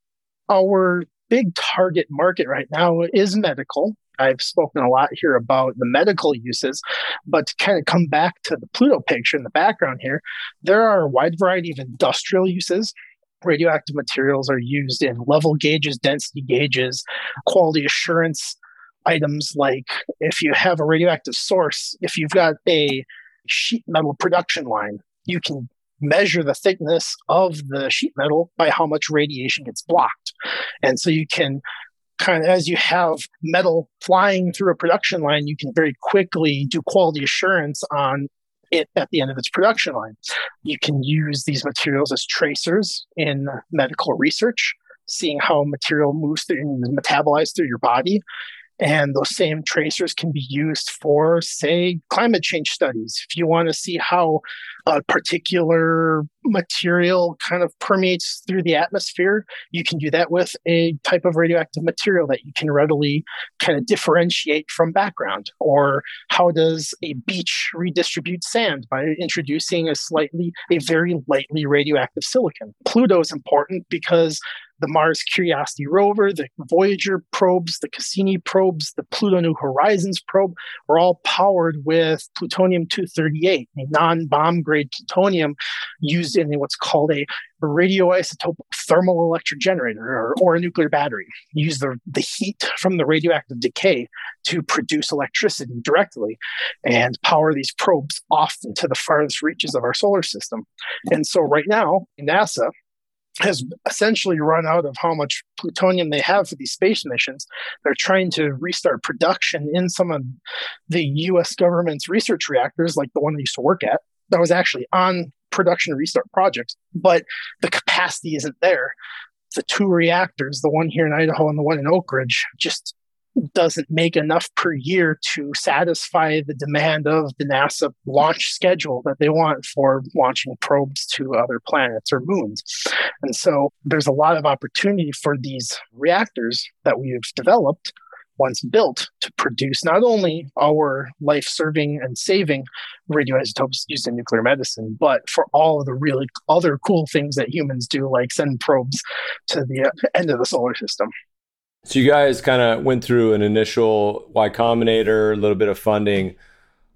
our big target market right now is medical. I've spoken a lot here about the medical uses, but to kind of come back to the Pluto picture in the background here, there are a wide variety of industrial uses. Radioactive materials are used in level gauges, density gauges, quality assurance items. Like if you have a radioactive source, if you've got a sheet metal production line, you can measure the thickness of the sheet metal by how much radiation gets blocked. And so you can kind of, as you have metal flying through a production line, you can very quickly do quality assurance on it at the end of its production line. You can use these materials as tracers in medical research, seeing how material moves through and is metabolized through your body. And those same tracers can be used for, say, climate change studies. If you want to see how a particular material kind of permeates through the atmosphere, you can do that with a type of radioactive material that you can readily kind of differentiate from background. Or how does a beach redistribute sand? By introducing a very lightly radioactive silicon. Pluto is important because the Mars Curiosity rover, the Voyager probes, the Cassini probes, the Pluto New Horizons probe were all powered with plutonium-238, a non-bomb grade plutonium used in what's called a radioisotope thermal electric generator or a nuclear battery. Use the heat from the radioactive decay to produce electricity directly and power these probes off into the farthest reaches of our solar system. And so right now, NASA has essentially run out of how much plutonium they have for these space missions. They're trying to restart production in some of the U.S. government's research reactors, like the one I used to work at, that was actually on production restart projects, but the capacity isn't there. The two reactors, the one here in Idaho and the one in Oak Ridge, just doesn't make enough per year to satisfy the demand of the NASA launch schedule that they want for launching probes to other planets or moons. And so there's a lot of opportunity for these reactors that we've developed once built to produce not only our life-serving and saving radioisotopes used in nuclear medicine, but for all of the really other cool things that humans do, like send probes to the end of the solar system. So you guys kind of went through an initial Y Combinator, a little bit of funding.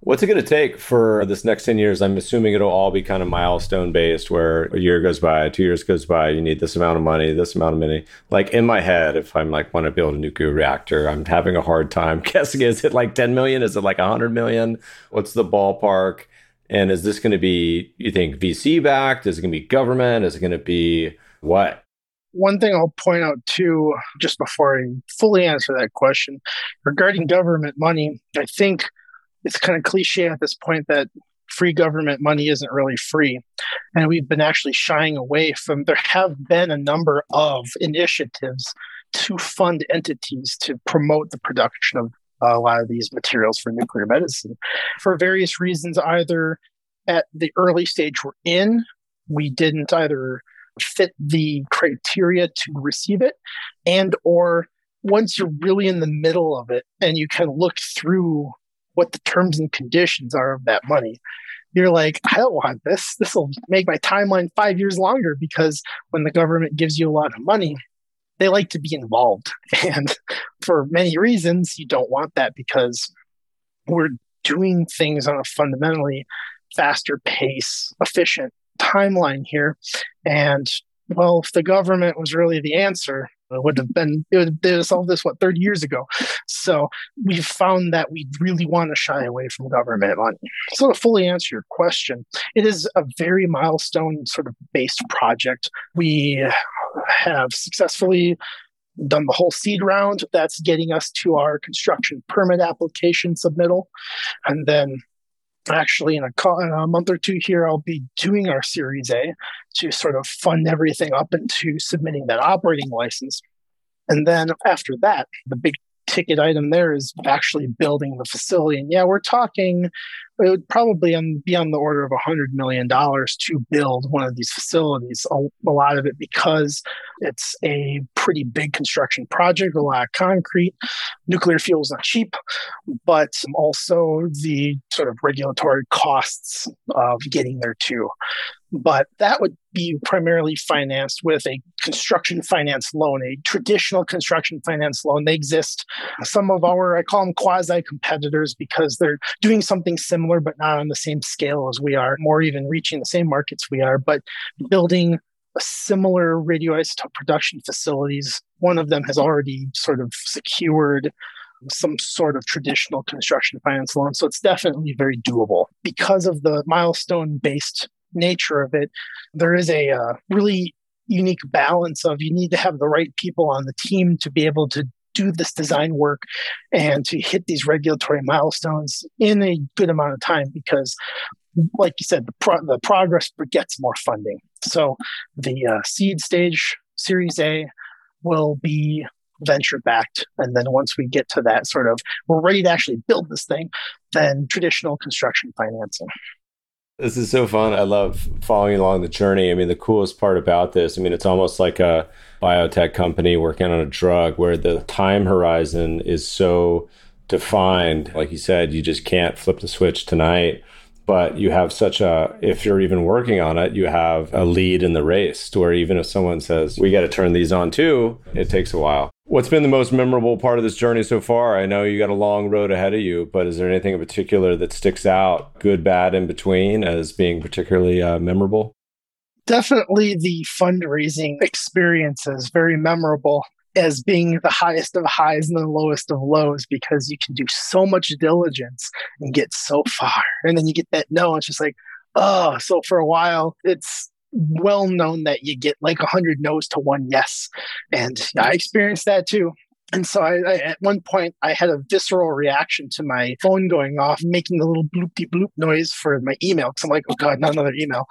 What's it going to take for this next 10 years? I'm assuming it'll all be kind of milestone based where a year goes by, 2 years goes by, you need this amount of money, this amount of money. Like in my head, if I'm like, want to build a nuclear reactor, I'm having a hard time guessing. Is it like 10 million? Is it like 100 million? What's the ballpark? And is this going to be, you think, VC backed? Is it going to be government? Is it going to be what? One thing I'll point out too, just before I fully answer that question, regarding government money, I think it's kind of cliche at this point that free government money isn't really free. And we've been actually shying away from, there have been a number of initiatives to fund entities to promote the production of a lot of these materials for nuclear medicine. For various reasons, either at the early stage we're in, we didn't either fit the criteria to receive it, and or once you're really in the middle of it and you can look through what the terms and conditions are of that money, you're like, I don't want this. This will make my timeline 5 years longer, because when the government gives you a lot of money, they like to be involved. And for many reasons, you don't want that, because we're doing things on a fundamentally faster pace, efficient timeline here. And well, if the government was really the answer, it would have solved this, 30 years ago. So we've found that we really want to shy away from government money. So to fully answer your question, it is a very milestone sort of based project. We have successfully done the whole seed round. That's getting us to our construction permit application submittal. And then actually in a month or two here, I'll be doing our Series A to sort of fund everything up into submitting that operating license. And then after that, the big ticket item there is actually building the facility. And yeah, we're talking, it would probably be on the order of $100 million to build one of these facilities. A lot of it because it's a pretty big construction project, a lot of concrete. Nuclear fuel is not cheap, but also the sort of regulatory costs of getting there too. But that would be primarily financed with a construction finance loan, a traditional construction finance loan. They exist. Some of I call them quasi-competitors, because they're doing something similar, but not on the same scale as we are, more even reaching the same markets we are, but building a similar radioisotope production facilities. One of them has already sort of secured some sort of traditional construction finance loan. So it's definitely very doable. Because of the milestone-based nature of it, there is a really unique balance of, you need to have the right people on the team to be able to do this design work and to hit these regulatory milestones in a good amount of time, because like you said, the progress begets more funding. So the seed stage Series A will be venture backed. And then once we get to that sort of, we're ready to actually build this thing, then traditional construction financing. This is so fun. I love following along the journey. I mean, the coolest part about this, it's almost like a biotech company working on a drug where the time horizon is so defined. Like you said, you just can't flip the switch tonight. But you have if you're even working on it, you have a lead in the race to where even if someone says, we got to turn these on too, it takes a while. What's been the most memorable part of this journey so far? I know you got a long road ahead of you, but is there anything in particular that sticks out, good, bad, in between, as being particularly memorable? Definitely the fundraising experience is very memorable, as being the highest of highs and the lowest of lows, because you can do so much diligence and get so far. And then you get that no, it's just like, oh, so for a while, it's well known that you get like 100 no's to 1 yes. And I experienced that too. And so I at one point, I had a visceral reaction to my phone going off, making a little bloopy bloop noise for my email. Because I'm like, oh God, not another email.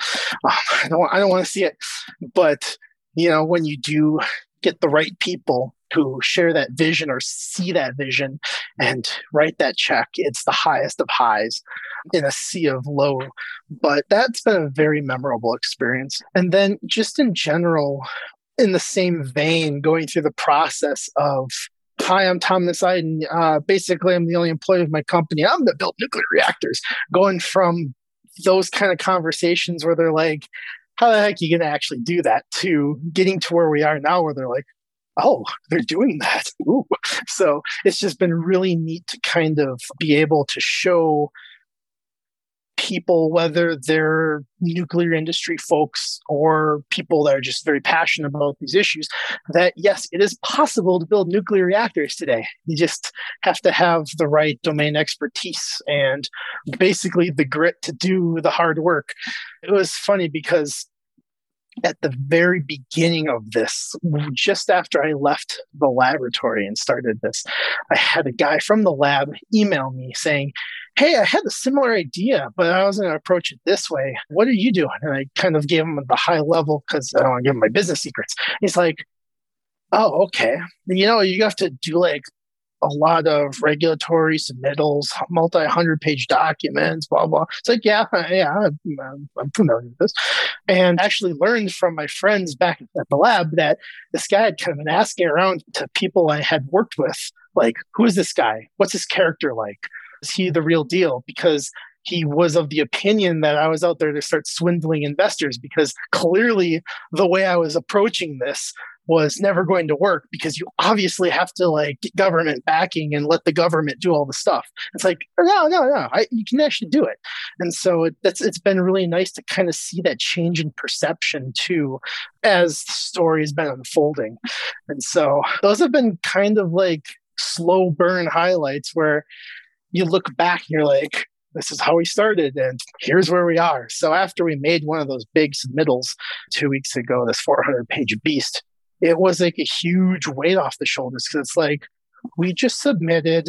I don't want to see it. But, when you do get the right people who share that vision or see that vision and write that check, it's the highest of highs in a sea of low. But that's been a very memorable experience. And then just in general, in the same vein, going through the process of, hi, I'm Thomas Iden. Basically, I'm the only employee of my company. I'm going to build nuclear reactors. Going from those kind of conversations where they're like, how the heck are you going to actually do that, to getting to where we are now where they're like, oh, they're doing that. Ooh. So it's just been really neat to kind of be able to show people, whether they're nuclear industry folks or people that are just very passionate about these issues, that yes, it is possible to build nuclear reactors today. You just have to have the right domain expertise and basically the grit to do the hard work. It was funny because at the very beginning of this, just after I left the laboratory and started this, I had a guy from the lab email me saying, hey, I had a similar idea, but I was going to approach it this way. What are you doing? And I kind of gave him the high level because I don't want to give him my business secrets. He's like, oh, okay. You have to do like a lot of regulatory submittals, multi-100-page documents, blah, blah. It's like, yeah, I'm familiar with this. And actually learned from my friends back at the lab that this guy had kind of been asking around to people I had worked with, like, who is this guy? What's his character like? Is he the real deal? Because he was of the opinion that I was out there to start swindling investors, because clearly the way I was approaching this was never going to work, because you obviously have to like get government backing and let the government do all the stuff. It's like, no, you can actually do it. And so it's been really nice to kind of see that change in perception too, as the story has been unfolding. And so those have been kind of like slow burn highlights where you look back and you're like, this is how we started and here's where we are. So after we made one of those big submittals 2 weeks ago, this 400-page beast, it was like a huge weight off the shoulders, because it's like we just submitted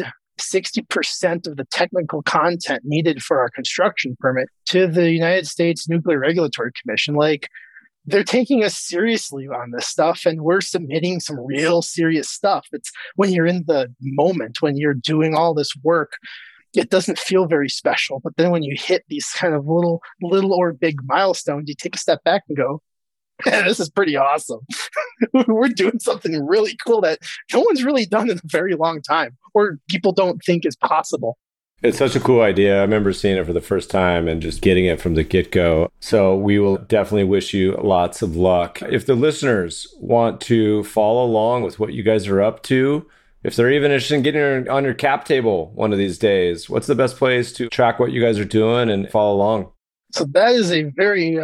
60% of the technical content needed for our construction permit to the United States Nuclear Regulatory Commission. Like, they're taking us seriously on this stuff, and we're submitting some real serious stuff. It's when you're in the moment, when you're doing all this work, it doesn't feel very special. But then when you hit these kind of little or big milestones, you take a step back and go, this is pretty awesome. We're doing something really cool that no one's really done in a very long time, or people don't think is possible. It's such a cool idea. I remember seeing it for the first time and just getting it from the get-go. So we will definitely wish you lots of luck. If the listeners want to follow along with what you guys are up to, if they're even interested in getting on your cap table one of these days, what's the best place to track what you guys are doing and follow along? So that is a very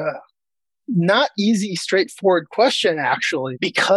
not easy, straightforward question, actually,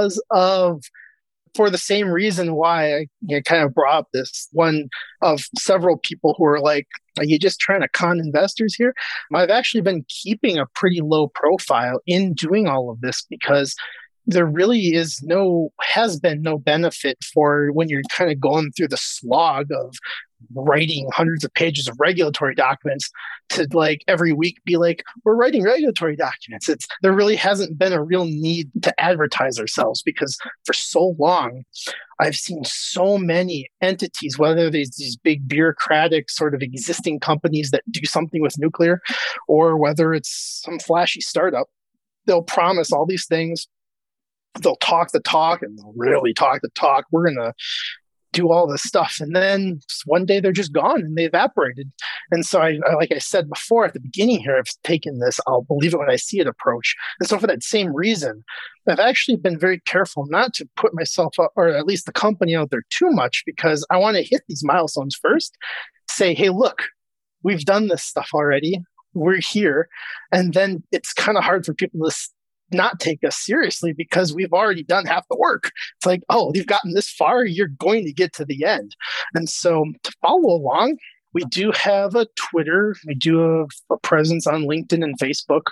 for the same reason why I kind of brought up this, one of several people who are like, are you just trying to con investors here? I've actually been keeping a pretty low profile in doing all of this, because there really has been no benefit for when you're kind of going through the slog of writing hundreds of pages of regulatory documents to like every week be like, we're writing regulatory documents. There really hasn't been a real need to advertise ourselves, because for so long I've seen so many entities, whether there's these big bureaucratic sort of existing companies that do something with nuclear, or whether it's some flashy startup, they'll promise all these things. They'll talk the talk and they'll really talk the talk. We're going to do all this stuff. And then one day they're just gone and they evaporated. And so I, like I said before at the beginning here, I've taken this, I'll believe it when I see it approach. And so for that same reason, I've actually been very careful not to put myself up, or at least the company out there, too much, because I want to hit these milestones first, say, hey, look, we've done this stuff already. We're here. And then it's kind of hard for people to not take us seriously, because we've already done half the work. It's like, oh, you've gotten this far, you're going to get to the end. And so to follow along, we do have a Twitter, we do have a presence on LinkedIn and Facebook.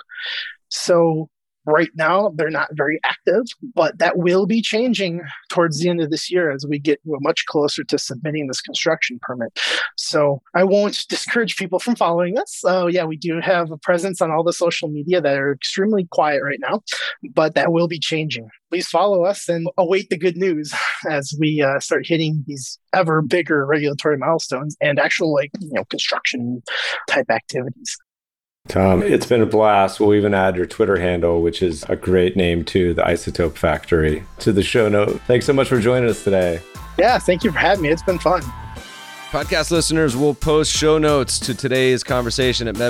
So right now they're not very active, but that will be changing towards the end of this year as we get much closer to submitting this construction permit. So I won't discourage people from following us. So yeah, we do have a presence on all the social media that are extremely quiet right now, but that will be changing. Please follow us and await the good news as we start hitting these ever bigger regulatory milestones and actual construction type activities. Tom, it's been a blast. We'll even add your Twitter handle, which is a great name too, the Isotope Factory, to the show note. Thanks so much for joining us today. Yeah, thank you for having me. It's been fun. Podcast listeners will post show notes to today's conversation at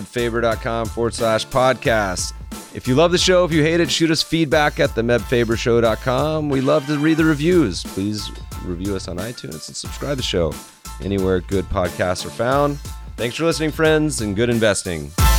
mebfaber.com/podcast. If you love the show, if you hate it, shoot us feedback at themebfabershow.com. We love to read the reviews. Please review us on iTunes and subscribe to the show anywhere good podcasts are found. Thanks for listening, friends, and good investing.